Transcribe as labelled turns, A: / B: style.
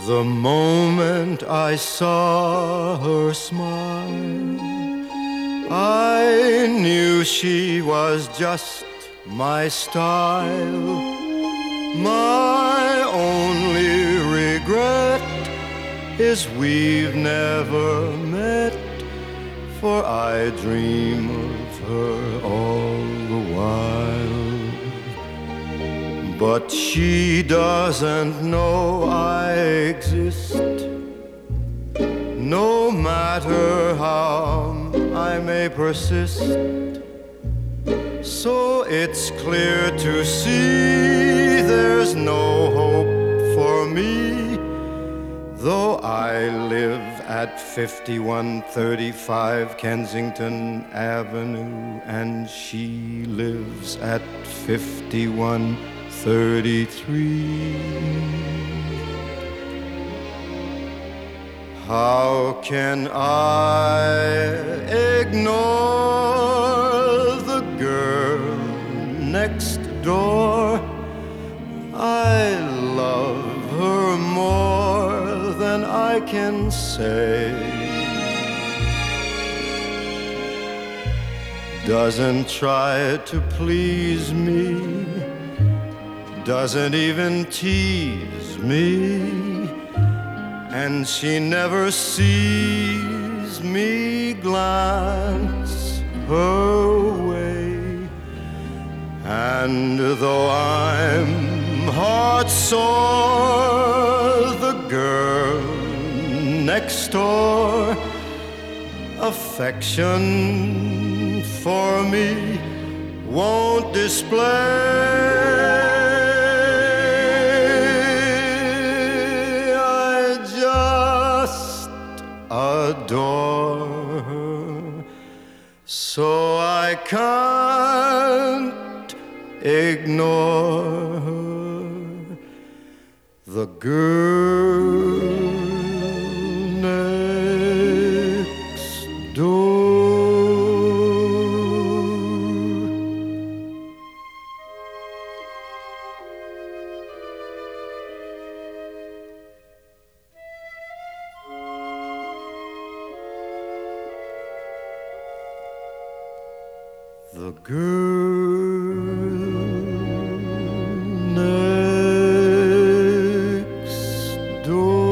A: The moment I saw her smile, I knew she was just my style. My only regret is we've never met, for I dream of her all the while. But she doesn't know I exist, no matter how I may persist. So it's clear to see there's no hope for me, though I live at 5135 Kensington Avenue and she lives at 5133. How can I ignore the girl next door? I love her more than I can say. Doesn't try to please me, doesn't even tease me, and she never sees me glance her way. And though I'm heart sore, the girl next door, affection for me won't display. Adore her, so I can't ignore her. The girl next door. The girl next door.